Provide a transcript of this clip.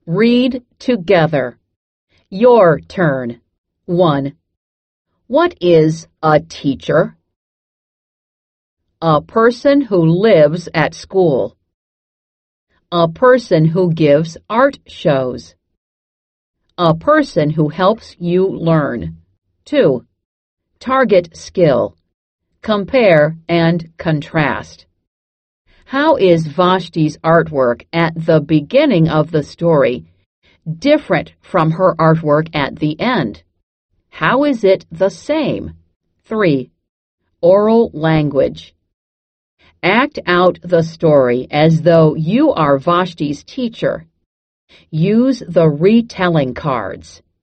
Read together. Your turn. 1. What is a teacher? A person who lives at school. A person who gives art shows. A person who helps you learn. 2. Target skill. Compare and contrast. How is Vashti's artwork at the beginning of the story different from her artwork at the end? How is it the same? 3. Oral language. Act out the story as though you are Vashti's teacher. Use the retelling cards.